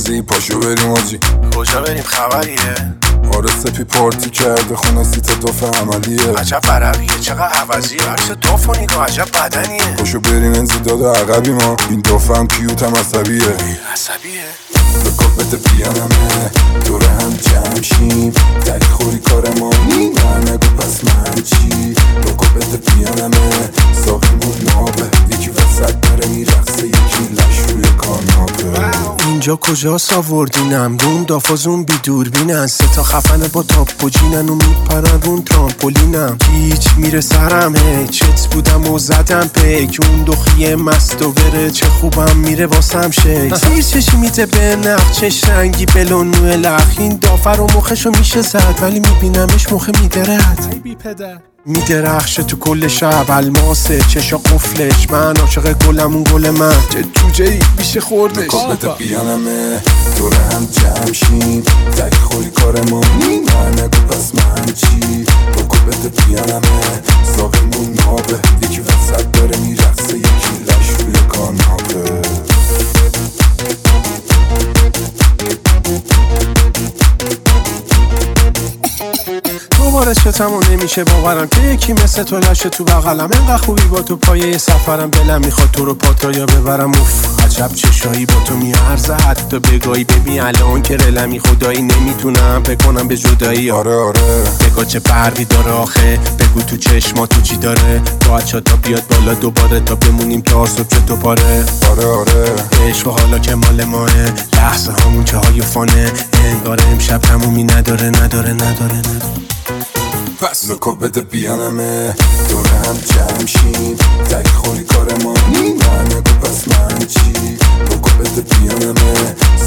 بازی پاشو بریم آجی. کجا بریم خبریه؟ آره سپی پارتی کرده خونه سیت دوف عملیه. عجب برقیه چقدر عوضیه، عکس دوف و نگاه عجب بدنیه. پاشو بریم انزداد عقبی ما، این دوف هم کیوت هم عصبیه. لکا بده بیانمه دور هم جمع شیم، دری خوری کار ما نه نگو پس من چی. لکا بده بیانمه ساقیمون نابه، یکی وسط داره میرقصه یکی لش روی کاناپه. اینجا کجاست آوردینم؟ روم دافازون بی دوربینن، سه تا خفنه با تاپ و جینن و میپرن رون ترامپولینم. هیچ میره سرم هی چت بودم و زدم پیک، اون دخیه مست و بره چه خوبم میره واسم شیک. زیر چشی میته به نقچش رنگی بلونوه لخ، این دافر و مخشو میشه زد ولی میبینمش مخه میدرد میدرخشه تو کل شب الماسه چشا قفلش. من عاشق گلم اون گل من چه جوجه ای میشه خوردش. لکا بیانمه دور هم جمع شیم، دری خوری کار ما نه نگو پس من چی. لکا بده بیانمه ساقیمون نابه، یکی وسط داره میرقصه یکی لش روی کاناپه. دوباره چتمو نمیشه باورم که یکی مثل تو لشه تو بغلم. انقدر خوبی با تو پایه سفرم، دلم میخواد تو رو پاتایا ببرم. اوف عجب چشایی با تو میارزه، حتی بگاهی ببین الان که رلمی خدایی نمیتونم بکنم به جدایی. آره بگاه چه برقی داره آخه، بگو تو چشما تو چی داره. باید تا بیاد بالا دوباره تا بمونیم تا صبح تو پاره. آره عشق و حالا که مال ماه، لحظه هامون که های فانه. انگار امشب تمومی نداره. پس لکا بده بیانمه دور هم جمع شیم، دری خوری کار ما نه نگو پس من چی. لکا بده بیانمه